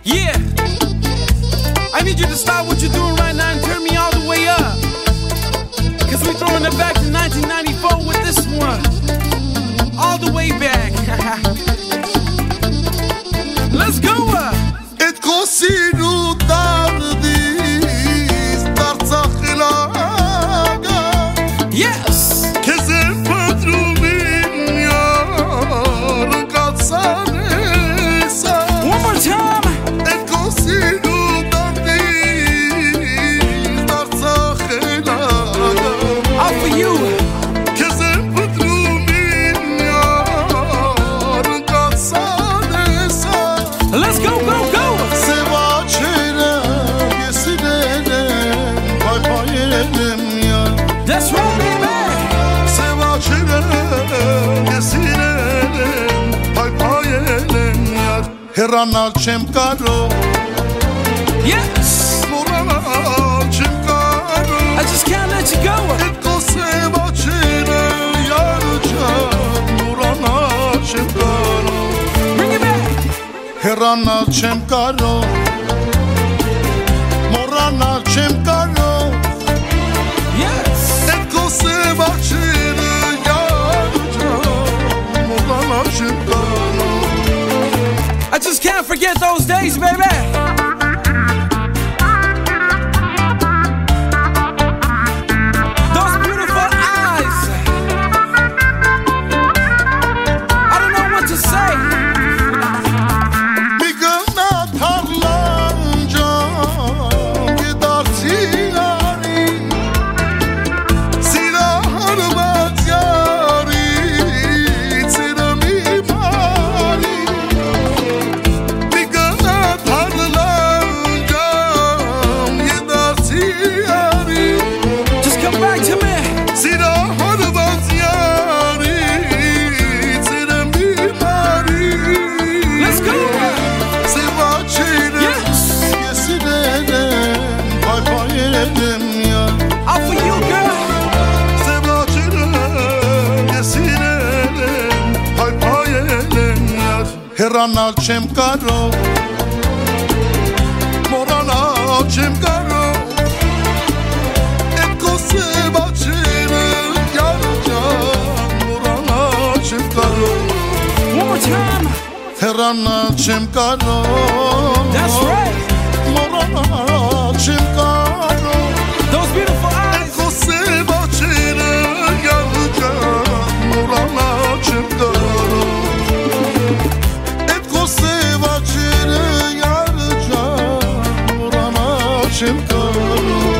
Yeah, I need you to stop what you're doing right now and turn me all the way up, cause we're throwing it back to 1994 with this one. All the way back. Let's go. Et consigo tardi starca khilaga. Yes. Kezem padrumin yar katsanesa. One more time. Et consigo tardi starca khilaga. All for you. Kezem padrumin yar katsanesa. Let's go, go, go. That's right, baby. Հեռանալ չեմ կարող. Yes. Մոռանալ չեմ կարող. I just can't let you go. Այդ կոսեվաչերը յարուչան մոռանալ չեմ կարող. Bring it back. Հեռանալ չեմ կարող. Մոռանալ չեմ կարող. Yes. Այդ կոսեվաչերը յարուչան մոռանալ չեմ կարող. I just can't forget those days, baby. Those beautiful eyes. I don't know what to say. Migana tarlancan gidartiyari. Sira harbat yari, sira mimari. Migana tarlancan gidartiyari. Just come back to me. Sira harbat yari, sira mimari. Let's go. Sevacıyla Yes. yesinelim, pay pay edelim ya. All for you, girl. Sevacıyla yesinelim, pay pay edelim ya. Հեռանալ չեմ կարող, մոռանալ չեմ կարող. Այդ քո սևաչերը յարուչան, մոռանալ չեմ կարող. One more time. Հեռանալ չեմ կարող. That's right. Մոռանալ չեմ կարող. Those beautiful eyes. Քո սևաչերը յարուչան, մոռանալ չեմ կարող. Այդ քո սևաչերը յարուչան, մոռանալ չեմ կարող.